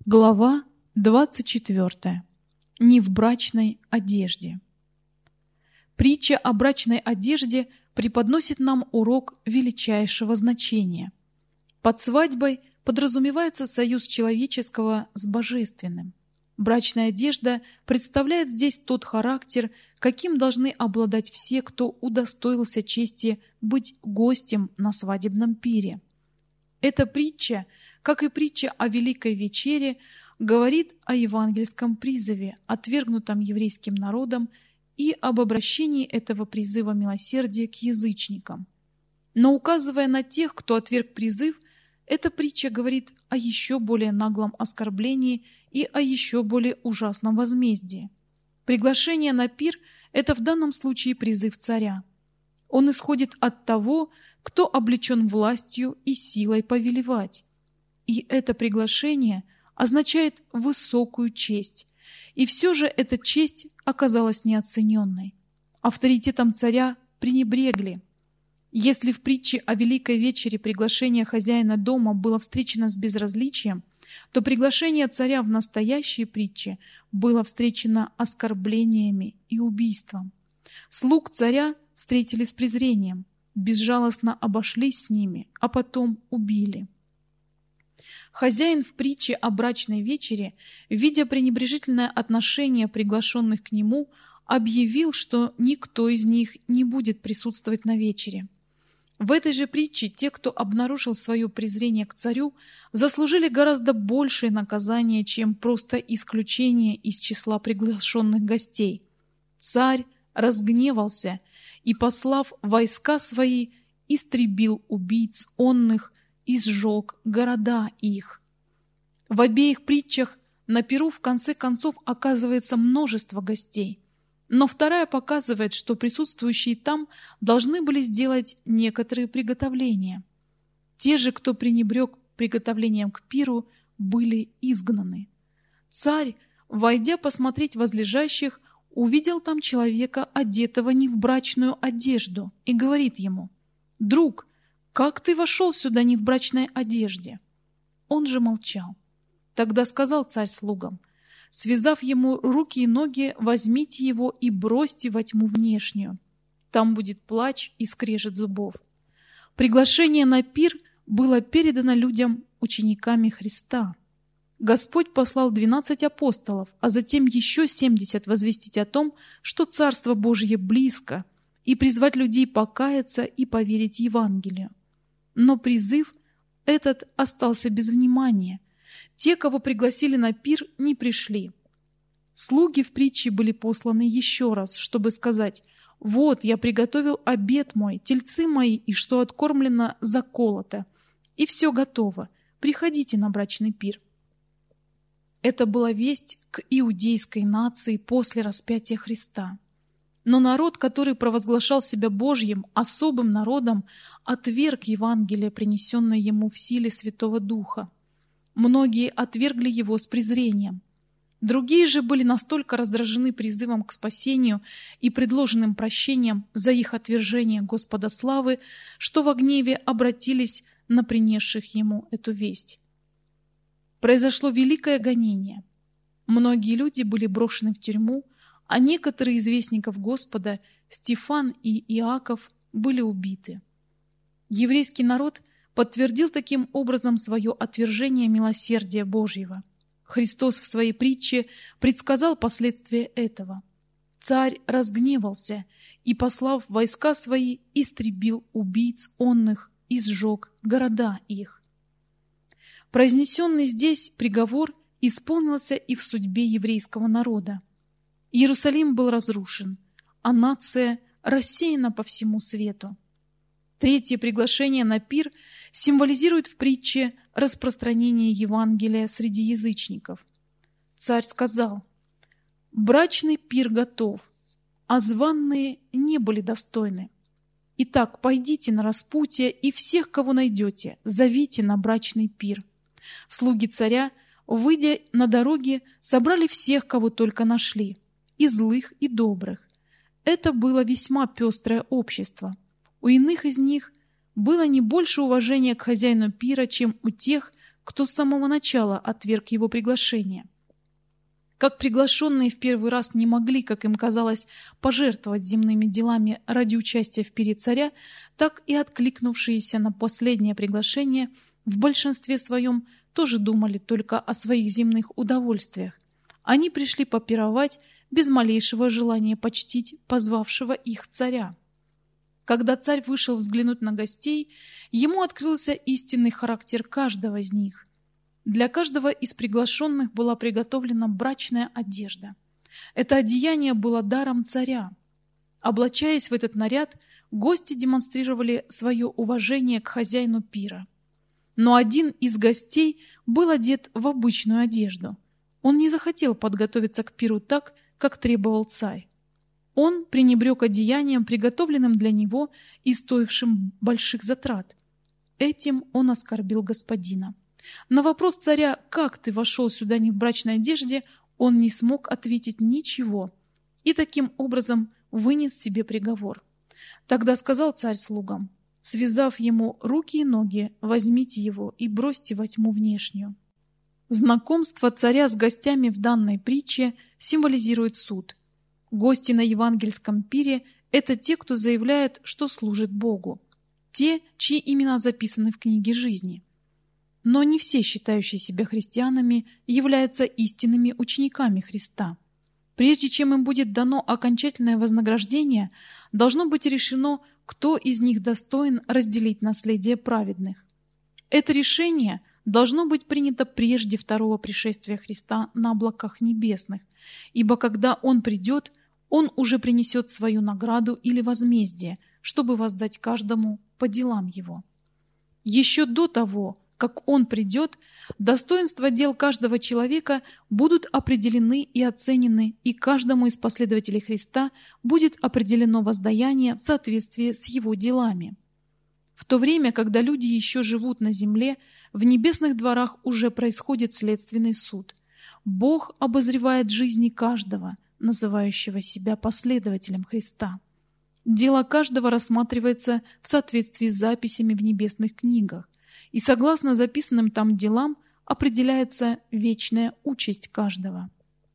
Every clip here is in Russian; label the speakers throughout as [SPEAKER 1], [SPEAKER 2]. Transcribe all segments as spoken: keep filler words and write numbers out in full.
[SPEAKER 1] Глава двадцать четвёртая. Не в брачной одежде. Притча о брачной одежде преподносит нам урок величайшего значения. Под свадьбой подразумевается союз человеческого с божественным. Брачная одежда представляет здесь тот характер, каким должны обладать все, кто удостоился чести быть гостем на свадебном пире. Эта притча, как и притча о Великой Вечере, говорит о евангельском призыве, отвергнутом еврейским народом, и об обращении этого призыва милосердия к язычникам. Но указывая на тех, кто отверг призыв, эта притча говорит о еще более наглом оскорблении и о еще более ужасном возмездии. Приглашение на пир – это в данном случае призыв царя. Он исходит от того, кто облечен властью и силой повелевать. И это приглашение означает высокую честь. И все же эта честь оказалась неоцененной. Авторитетом царя пренебрегли. Если в притче о Великой Вечере приглашение хозяина дома было встречено с безразличием, то приглашение царя в настоящей притче было встречено оскорблениями и убийством. Слуг царя встретили с презрением, безжалостно обошлись с ними, а потом убили. Хозяин в притче о брачной вечере, видя пренебрежительное отношение приглашенных к нему, объявил, что никто из них не будет присутствовать на вечере. В этой же притче те, кто обнаружил свое презрение к царю, заслужили гораздо большее наказание, чем просто исключение из числа приглашенных гостей. Царь разгневался и, послав войска свои, истребил убийц онных и сжег города их. В обеих притчах на пиру в конце концов оказывается множество гостей, но вторая показывает, что присутствующие там должны были сделать некоторые приготовления. Те же, кто пренебрег приготовлением к пиру, были изгнаны. Царь, войдя посмотреть возлежащих, увидел там человека, одетого не в брачную одежду, и говорит ему: «Друг, как ты вошел сюда не в брачной одежде?» Он же молчал. Тогда сказал царь слугам: «Связав ему руки и ноги, возьмите его и бросьте во тьму внешнюю. Там будет плач и скрежет зубов». Приглашение на пир было передано людям учениками Христа. Господь послал двенадцать апостолов, а затем еще семьдесят возвестить о том, что Царство Божье близко, и призвать людей покаяться и поверить Евангелию. Но призыв этот остался без внимания. Те, кого пригласили на пир, не пришли. Слуги в притче были посланы еще раз, чтобы сказать: «Вот, я приготовил обед мой, тельцы мои, и что откормлено, заколото, и все готово, приходите на брачный пир». Это была весть к иудейской нации после распятия Христа. Но народ, который провозглашал себя Божьим, особым народом, отверг Евангелие, принесенное ему в силе Святого Духа. Многие отвергли его с презрением. Другие же были настолько раздражены призывом к спасению и предложенным прощением за их отвержение Господа славы, что во гневе обратились на принесших ему эту весть. Произошло великое гонение. Многие люди были брошены в тюрьму, а некоторые из вестников Господа, Стефан и Иаков, были убиты. Еврейский народ подтвердил таким образом свое отвержение милосердия Божьего. Христос в своей притче предсказал последствия этого. Царь разгневался и, послав войска свои, истребил убийц онных и сжег города их. Произнесенный здесь приговор исполнился и в судьбе еврейского народа. Иерусалим был разрушен, а нация рассеяна по всему свету. Третье приглашение на пир символизирует в притче распространение Евангелия среди язычников. Царь сказал: «Брачный пир готов, а званые не были достойны. Итак, пойдите на распутье и всех, кого найдете, зовите на брачный пир». Слуги царя, выйдя на дороге, собрали всех, кого только нашли, и злых, и добрых. Это было весьма пестрое общество. У иных из них было не больше уважения к хозяину пира, чем у тех, кто с самого начала отверг его приглашение. Как приглашенные в первый раз не могли, как им казалось, пожертвовать земными делами ради участия в пире царя, так и откликнувшиеся на последнее приглашение в большинстве своем тоже думали только о своих земных удовольствиях. Они пришли попировать без малейшего желания почтить позвавшего их царя. Когда царь вышел взглянуть на гостей, ему открылся истинный характер каждого из них. Для каждого из приглашенных была приготовлена брачная одежда. Это одеяние было даром царя. Облачаясь в этот наряд, гости демонстрировали свое уважение к хозяину пира. Но один из гостей был одет в обычную одежду. Он не захотел подготовиться к пиру так, как требовал царь. Он пренебрег одеянием, приготовленным для него и стоившим больших затрат. Этим он оскорбил господина. На вопрос царя, как ты вошел сюда не в брачной одежде, он не смог ответить ничего и таким образом вынес себе приговор. Тогда сказал царь слугам: связав ему руки и ноги, возьмите его и бросьте во тьму внешнюю. Знакомство царя с гостями в данной притче символизирует суд. Гости на евангельском пире – это те, кто заявляет, что служит Богу, те, чьи имена записаны в книге жизни. Но не все, считающие себя христианами, являются истинными учениками Христа. Прежде чем им будет дано окончательное вознаграждение, должно быть решено, кто из них достоин разделить наследие праведных. Это решение должно быть принято прежде второго пришествия Христа на облаках небесных, ибо когда Он придет, Он уже принесет свою награду или возмездие, чтобы воздать каждому по делам его. Еще до того, как Он придет, достоинства дел каждого человека будут определены и оценены, и каждому из последователей Христа будет определено воздаяние в соответствии с его делами. В то время, когда люди еще живут на земле, в небесных дворах уже происходит следственный суд. Бог обозревает жизни каждого, называющего себя последователем Христа. Дело каждого рассматривается в соответствии с записями в небесных книгах, и согласно записанным там делам определяется вечная участь каждого.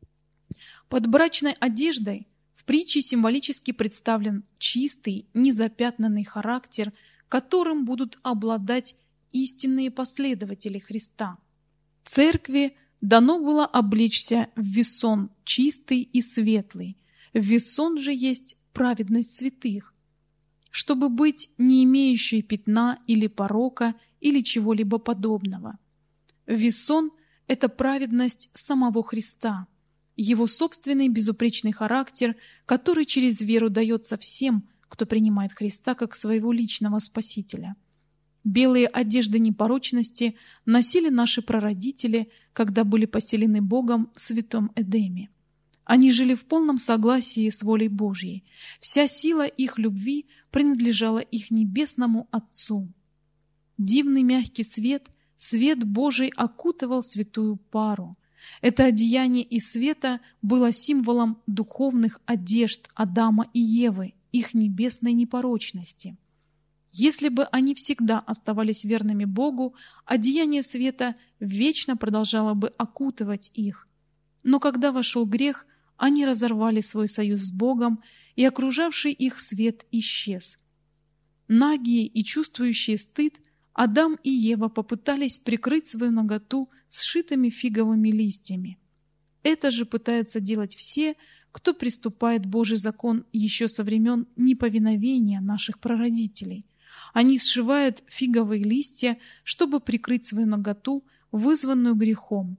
[SPEAKER 1] Под брачной одеждой в притче символически представлен чистый, незапятнанный характер, которым будут обладать истинные последователи Христа. Церкви дано было облечься в весон чистый и светлый. В весон же есть праведность святых, чтобы быть не имеющей пятна или порока или чего-либо подобного. Весон – это праведность самого Христа, Его собственный безупречный характер, который через веру дается всем, кто принимает Христа как своего личного Спасителя. Белые одежды непорочности носили наши прародители, когда были поселены Богом в святом Эдеме. Они жили в полном согласии с волей Божьей. Вся сила их любви принадлежала их небесному Отцу. Дивный мягкий свет, свет Божий окутывал святую пару. Это одеяние из света было символом духовных одежд Адама и Евы, их небесной непорочности. Если бы они всегда оставались верными Богу, одеяние света вечно продолжало бы окутывать их. Но когда вошел грех, они разорвали свой союз с Богом, и окружавший их свет исчез. Нагие и чувствующие стыд, Адам и Ева попытались прикрыть свою наготу сшитыми фиговыми листьями. Это же пытаются делать все, кто приступает Божий закон еще со времен неповиновения наших прародителей. Они сшивают фиговые листья, чтобы прикрыть свою наготу, вызванную грехом.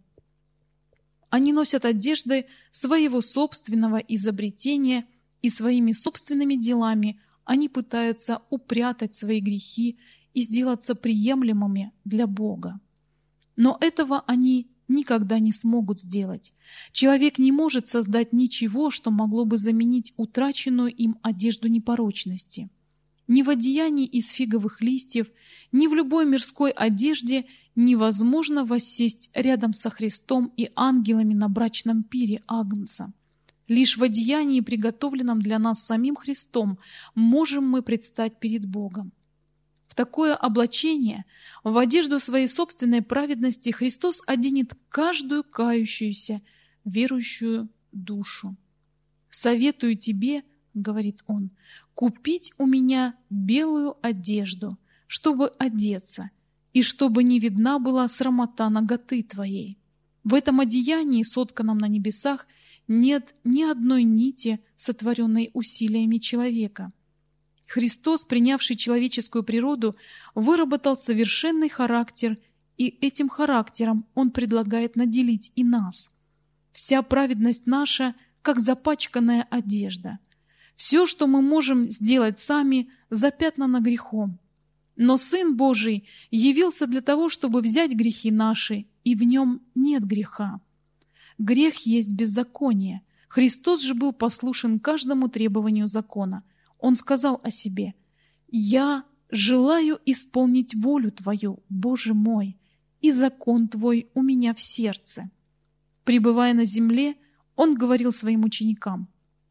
[SPEAKER 1] Они носят одежды своего собственного изобретения, и своими собственными делами они пытаются упрятать свои грехи и сделаться приемлемыми для Бога. Но этого они никогда не смогут сделать. Человек не может создать ничего, что могло бы заменить утраченную им одежду непорочности. Ни в одеянии из фиговых листьев, ни в любой мирской одежде невозможно воссесть рядом со Христом и ангелами на брачном пире Агнца. Лишь в одеянии, приготовленном для нас самим Христом, можем мы предстать перед Богом. В такое облачение, в одежду своей собственной праведности, Христос оденет каждую кающуюся, верующую душу. «Советую тебе, — говорит он, — купить у меня белую одежду, чтобы одеться, и чтобы не видна была срамота наготы твоей». В этом одеянии, сотканном на небесах, нет ни одной нити, сотворенной усилиями человека. Христос, принявший человеческую природу, выработал совершенный характер, и этим характером Он предлагает наделить и нас. Вся праведность наша, как запачканная одежда. Все, что мы можем сделать сами, запятнано грехом. Но Сын Божий явился для того, чтобы взять грехи наши, и в Нем нет греха. Грех есть беззаконие. Христос же был послушен каждому требованию закона. Он сказал о себе: «Я желаю исполнить волю Твою, Боже мой, и закон Твой у меня в сердце». Пребывая на земле, Он говорил своим ученикам: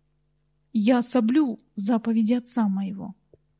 [SPEAKER 1] «Я соблюл заповеди Отца Моего».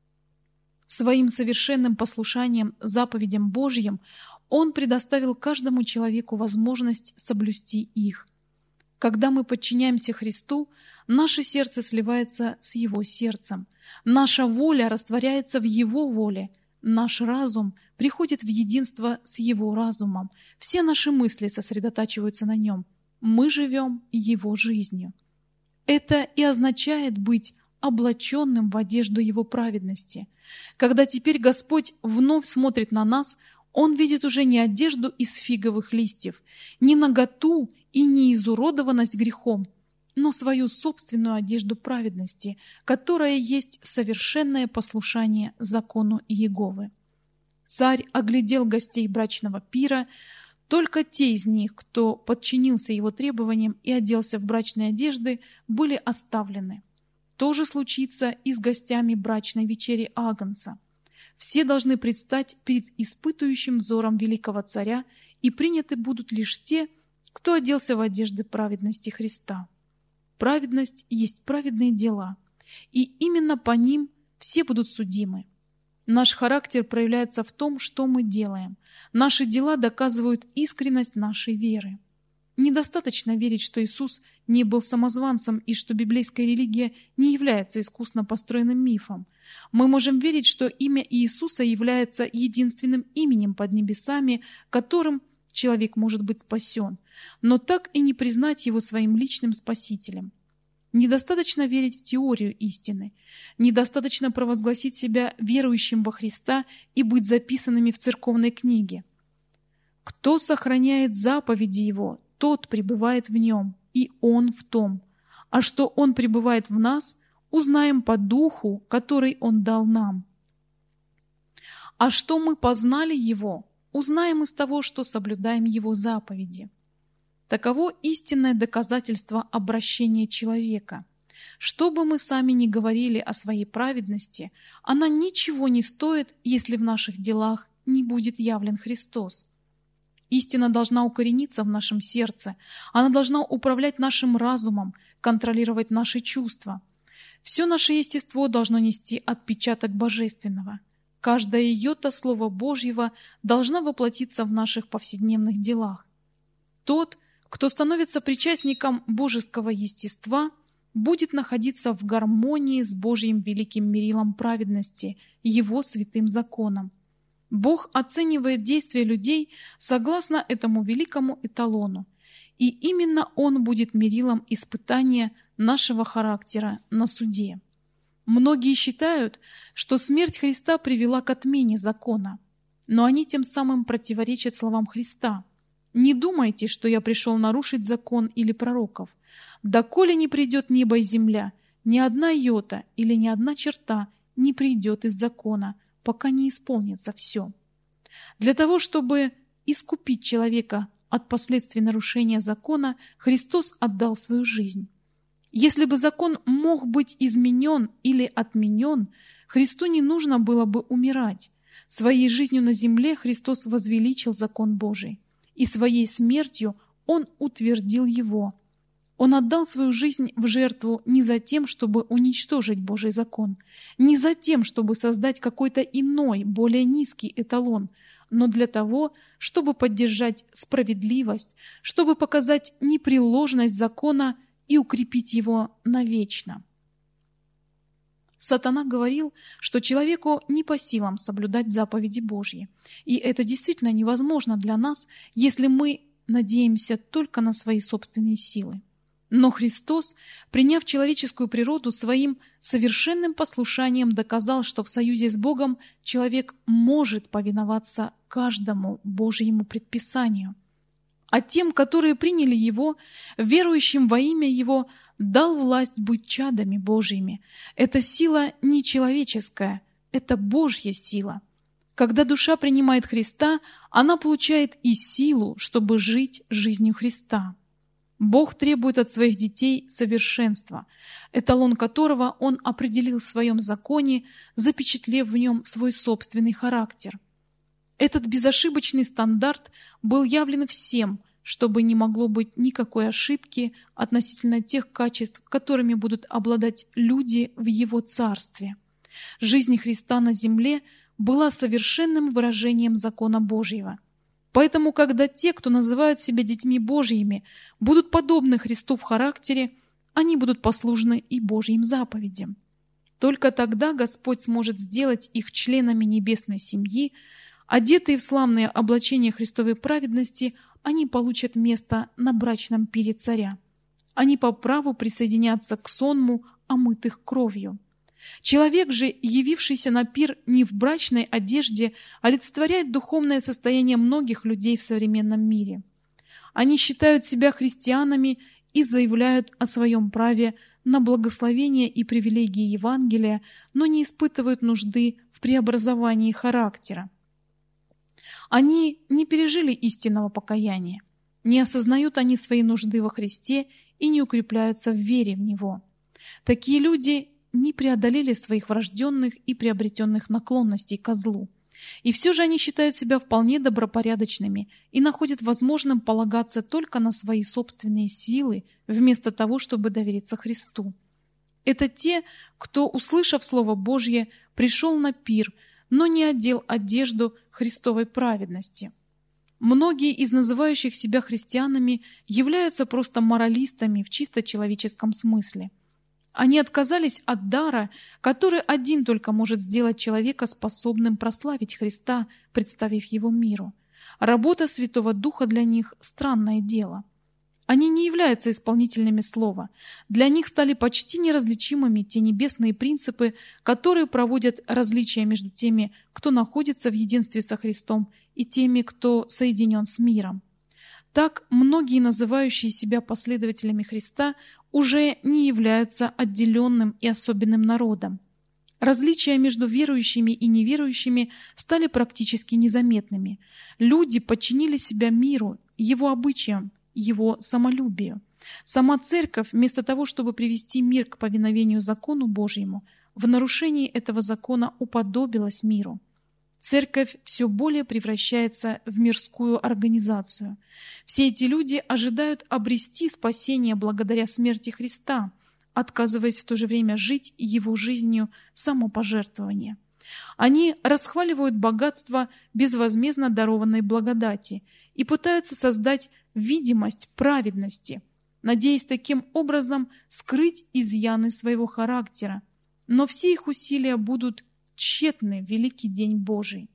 [SPEAKER 1] Своим совершенным послушанием заповедям Божьим Он предоставил каждому человеку возможность соблюсти их. Когда мы подчиняемся Христу, наше сердце сливается с Его сердцем, наша воля растворяется в Его воле, наш разум приходит в единство с Его разумом, все наши мысли сосредотачиваются на Нем, мы живем Его жизнью. Это и означает быть облаченным в одежду Его праведности. Когда теперь Господь вновь смотрит на нас, Он видит уже не одежду из фиговых листьев, не наготу и не изуродованность грехом, но свою собственную одежду праведности, которая есть совершенное послушание закону Иеговы. Царь оглядел гостей брачного пира. Только те из них, кто подчинился его требованиям и оделся в брачные одежды, были оставлены. То же случится и с гостями брачной вечери Агнца. Все должны предстать перед испытующим взором великого царя, и приняты будут лишь те, кто оделся в одежды праведности Христа. Праведность есть праведные дела, и именно по ним все будут судимы. Наш характер проявляется в том, что мы делаем. Наши дела доказывают искренность нашей веры. Недостаточно верить, что Иисус не был самозванцем и что библейская религия не является искусно построенным мифом. Мы можем верить, что имя Иисуса является единственным именем под небесами, которым человек может быть спасен, но так и не признать его своим личным спасителем. Недостаточно верить в теорию истины. Недостаточно провозгласить себя верующим во Христа и быть записанными в церковной книге. Кто сохраняет заповеди Его, тот пребывает в Нем, и Он в том. А что Он пребывает в нас, узнаем по Духу, который Он дал нам. А что мы познали Его, узнаем из того, что соблюдаем Его заповеди. Таково истинное доказательство обращения человека. Что бы мы сами ни говорили о своей праведности, она ничего не стоит, если в наших делах не будет явлен Христос. Истина должна укорениться в нашем сердце, она должна управлять нашим разумом, контролировать наши чувства. Все наше естество должно нести отпечаток Божественного. Каждое йота Слова Божьего должна воплотиться в наших повседневных делах. Тот, кто становится причастником божеского естества, будет находиться в гармонии с Божьим великим мерилом праведности, Его святым законом. Бог оценивает действия людей согласно этому великому эталону, и именно Он будет мерилом испытания нашего характера на суде. Многие считают, что смерть Христа привела к отмене закона, но они тем самым противоречат словам Христа. «Не думайте, что я пришел нарушить закон или пророков. Доколе не придет небо и земля, ни одна йота или ни одна черта не придет из закона, пока не исполнится все». Для того, чтобы искупить человека от последствий нарушения закона, Христос отдал свою жизнь. Если бы закон мог быть изменен или отменен, Христу не нужно было бы умирать. Своей жизнью на земле Христос возвеличил закон Божий, и своей смертью Он утвердил его. Он отдал свою жизнь в жертву не за тем, чтобы уничтожить Божий закон, не за тем, чтобы создать какой-то иной, более низкий эталон, но для того, чтобы поддержать справедливость, чтобы показать непреложность закона и укрепить его навечно. Сатана говорил, что человеку не по силам соблюдать заповеди Божьи, и это действительно невозможно для нас, если мы надеемся только на свои собственные силы. Но Христос, приняв человеческую природу, своим совершенным послушанием доказал, что в союзе с Богом человек может повиноваться каждому Божьему предписанию. А тем, которые приняли Его, верующим во имя Его, дал власть быть чадами Божьими. Эта сила не человеческая, это Божья сила. Когда душа принимает Христа, она получает и силу, чтобы жить жизнью Христа. Бог требует от своих детей совершенства, эталон которого Он определил в Своем законе, запечатлев в нем свой собственный характер. Этот безошибочный стандарт был явлен всем, чтобы не могло быть никакой ошибки относительно тех качеств, которыми будут обладать люди в Его Царстве. Жизнь Христа на земле была совершенным выражением закона Божьего. Поэтому, когда те, кто называют себя детьми Божьими, будут подобны Христу в характере, они будут послушны и Божьим заповедям. Только тогда Господь сможет сделать их членами небесной семьи. Одетые в славные облачения Христовой праведности, они получат место на брачном пире Царя. Они по праву присоединятся к сонму, омытых кровью. Человек же, явившийся на пир не в брачной одежде, олицетворяет духовное состояние многих людей в современном мире. Они считают себя христианами и заявляют о своем праве на благословение и привилегии Евангелия, но не испытывают нужды в преобразовании характера. Они не пережили истинного покаяния, не осознают они свои нужды во Христе и не укрепляются в вере в Него. Такие люди не преодолели своих врожденных и приобретенных наклонностей ко злу. И все же они считают себя вполне добропорядочными и находят возможным полагаться только на свои собственные силы, вместо того, чтобы довериться Христу. Это те, кто, услышав Слово Божье, пришел на пир, но не одел одежду Христовой праведности. Многие из называющих себя христианами являются просто моралистами в чисто человеческом смысле. Они отказались от дара, который один только может сделать человека способным прославить Христа, представив Его миру. Работа Святого Духа для них – странное дело. Они не являются исполнителями слова. Для них стали почти неразличимыми те небесные принципы, которые проводят различия между теми, кто находится в единстве со Христом, и теми, кто соединен с миром. Так, многие, называющие себя последователями Христа, уже не являются отделенным и особенным народом. Различия между верующими и неверующими стали практически незаметными. Люди подчинили себя миру, его обычаям, его самолюбию. Сама Церковь, вместо того, чтобы привести мир к повиновению закону Божьему, в нарушении этого закона уподобилась миру. Церковь все более превращается в мирскую организацию. Все эти люди ожидают обрести спасение благодаря смерти Христа, отказываясь в то же время жить Его жизнью самопожертвования. Они расхваливают богатство безвозмездно дарованной благодати и пытаются создать видимость праведности, надеясь таким образом скрыть изъяны своего характера. Но все их усилия будут тщетны в великий день Божий.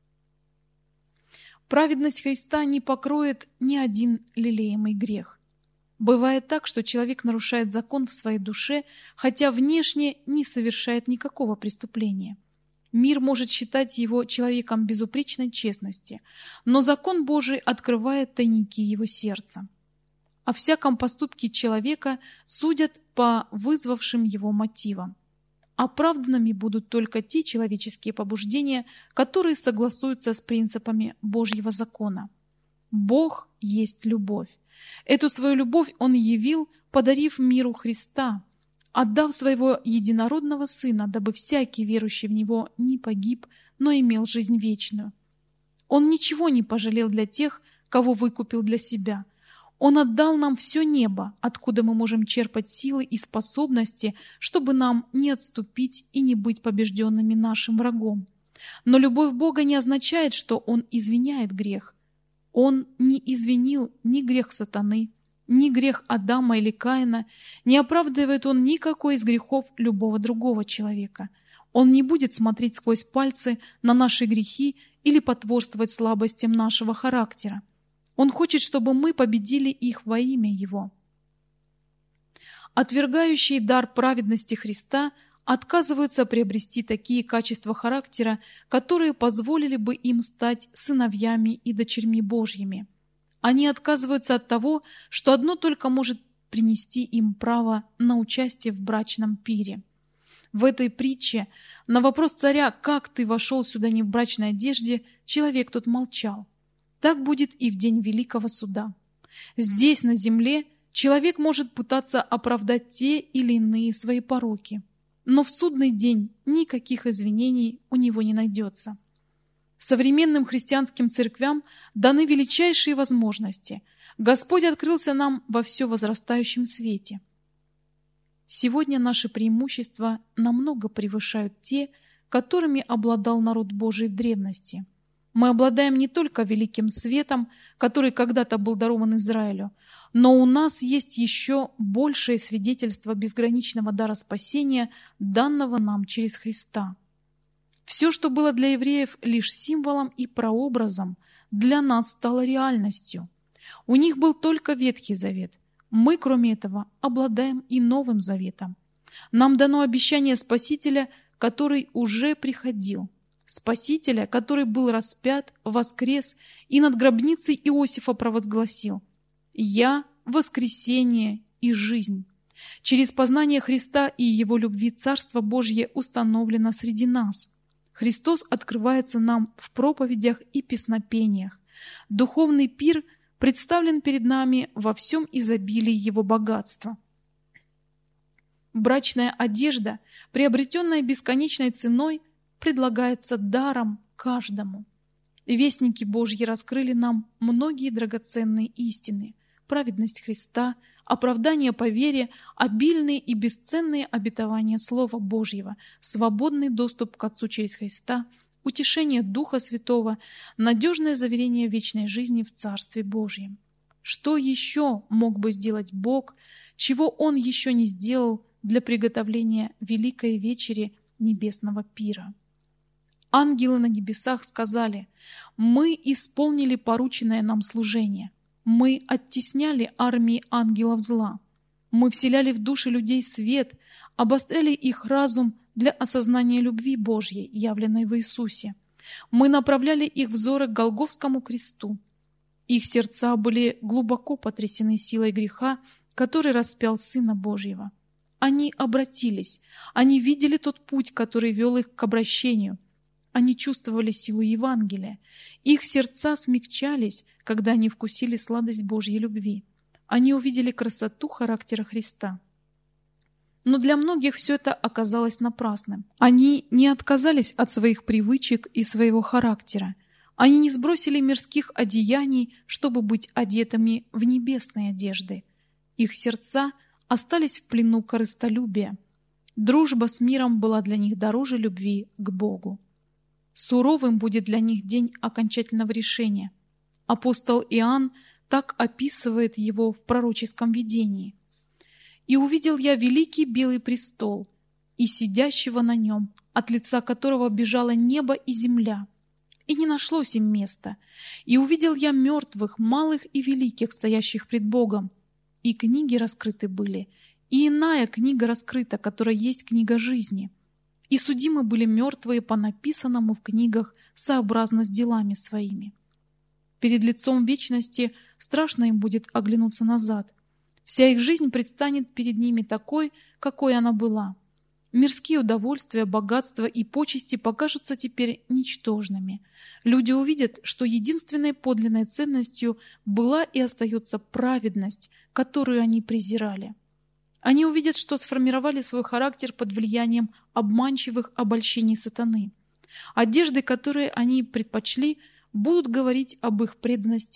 [SPEAKER 1] Праведность Христа не покроет ни один лелеемый грех. Бывает так, что человек нарушает закон в своей душе, хотя внешне не совершает никакого преступления. Мир может считать его человеком безупречной честности, но закон Божий открывает тайники его сердца. О всяком поступке человека судят по вызвавшим его мотивам. Оправданными будут только те человеческие побуждения, которые согласуются с принципами Божьего закона. Бог есть любовь. Эту свою любовь Он явил, подарив миру Христа, отдав своего единородного Сына, дабы всякий верующий в Него не погиб, но имел жизнь вечную. Он ничего не пожалел для тех, кого выкупил для себя. Он отдал нам все небо, откуда мы можем черпать силы и способности, чтобы нам не отступить и не быть побежденными нашим врагом. Но любовь Бога не означает, что Он извиняет грех. Он не извинил ни грех сатаны, ни грех Адама или Каина, не оправдывает Он никакой из грехов любого другого человека. Он не будет смотреть сквозь пальцы на наши грехи или потворствовать слабостям нашего характера. Он хочет, чтобы мы победили их во имя Его. Отвергающие дар праведности Христа отказываются приобрести такие качества характера, которые позволили бы им стать сыновьями и дочерьми Божьими. Они отказываются от того, что одно только может принести им право на участие в брачном пире. В этой притче на вопрос царя «Как ты вошел сюда не в брачной одежде?» человек тот молчал. Так будет и в день великого суда. Здесь, на земле, человек может пытаться оправдать те или иные свои пороки, но в судный день никаких извинений у него не найдется. Современным христианским церквям даны величайшие возможности. Господь открылся нам во все возрастающем свете. Сегодня наши преимущества намного превышают те, которыми обладал народ Божий в древности. Мы обладаем не только великим светом, который когда-то был дарован Израилю, но у нас есть еще большее свидетельство безграничного дара спасения, данного нам через Христа. Все, что было для евреев лишь символом и прообразом, для нас стало реальностью. У них был только Ветхий Завет. Мы, кроме этого, обладаем и Новым Заветом. Нам дано обещание Спасителя, который уже приходил. Спасителя, который был распят, воскрес и над гробницей Иосифа провозгласил: «Я – воскресение и жизнь». Через познание Христа и Его любви Царство Божье установлено среди нас. Христос открывается нам в проповедях и песнопениях. Духовный пир представлен перед нами во всем изобилии Его богатства. Брачная одежда, приобретенная бесконечной ценой, предлагается даром каждому. Вестники Божьи раскрыли нам многие драгоценные истины: праведность Христа, оправдание по вере, обильные и бесценные обетования Слова Божьего, свободный доступ к Отцу через Христа, утешение Духа Святого, надежное заверение вечной жизни в Царстве Божьем. Что еще мог бы сделать Бог, чего Он еще не сделал для приготовления великой вечери небесного пира? Ангелы на небесах сказали: «Мы исполнили порученное нам служение. Мы оттесняли армии ангелов зла. Мы вселяли в души людей свет, обостряли их разум для осознания любви Божьей, явленной в Иисусе. Мы направляли их взоры к Голгофскому кресту. Их сердца были глубоко потрясены силой греха, который распял Сына Божьего. Они обратились, они видели тот путь, который вел их к обращению. Они чувствовали силу Евангелия. Их сердца смягчались, когда они вкусили сладость Божьей любви. Они увидели красоту характера Христа. Но для многих все это оказалось напрасным. Они не отказались от своих привычек и своего характера. Они не сбросили мирских одеяний, чтобы быть одетыми в небесные одежды. Их сердца остались в плену корыстолюбия. Дружба с миром была для них дороже любви к Богу. Суровым будет для них день окончательного решения. Апостол Иоанн так описывает его в пророческом видении. «И увидел я великий белый престол, и сидящего на нем, от лица которого бежало небо и земля, и не нашлось им места. И увидел я мертвых, малых и великих, стоящих пред Богом, и книги раскрыты были, и иная книга раскрыта, которая есть книга жизни. И судимы были мертвые по написанному в книгах сообразно с делами своими». Перед лицом вечности страшно им будет оглянуться назад. Вся их жизнь предстанет перед ними такой, какой она была. Мирские удовольствия, богатства и почести покажутся теперь ничтожными. Люди увидят, что единственной подлинной ценностью была и остается праведность, которую они презирали. Они увидят, что сформировали свой характер под влиянием обманчивых обольщений сатаны. Одежды, которые они предпочли, будут говорить об их преданности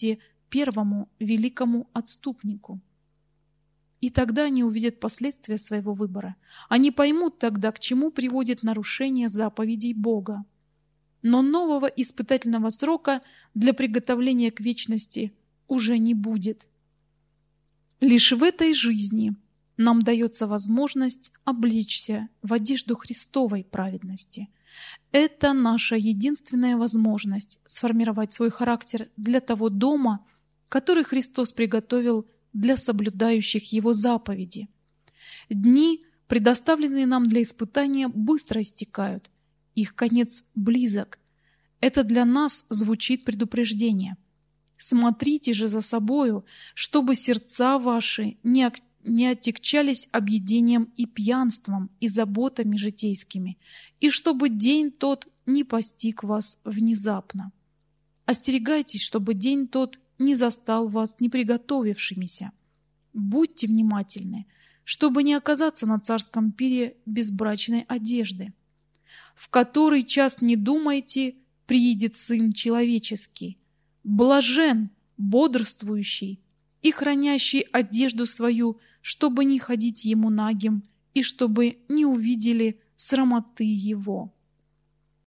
[SPEAKER 1] первому великому отступнику. И тогда они увидят последствия своего выбора. Они поймут тогда, к чему приводит нарушение заповедей Бога. Но нового испытательного срока для приготовления к вечности уже не будет. Лишь в этой жизни нам дается возможность облечься в одежду Христовой праведности. Это наша единственная возможность сформировать свой характер для того дома, который Христос приготовил для соблюдающих Его заповеди. Дни, предоставленные нам для испытания, быстро истекают. Их конец близок. Это для нас звучит предупреждение. Смотрите же за собою, чтобы сердца ваши не, не отягчались объедением и пьянством и заботами житейскими, и чтобы день тот не постиг вас внезапно. Остерегайтесь, чтобы день тот не застал вас неприготовившимися. Будьте внимательны, чтобы не оказаться на царском пире без брачной одежды. В который час не думайте, приидет Сын Человеческий. Блажен, бодрствующий и хранящий одежду свою, чтобы не ходить ему нагим и чтобы не увидели срамоты его.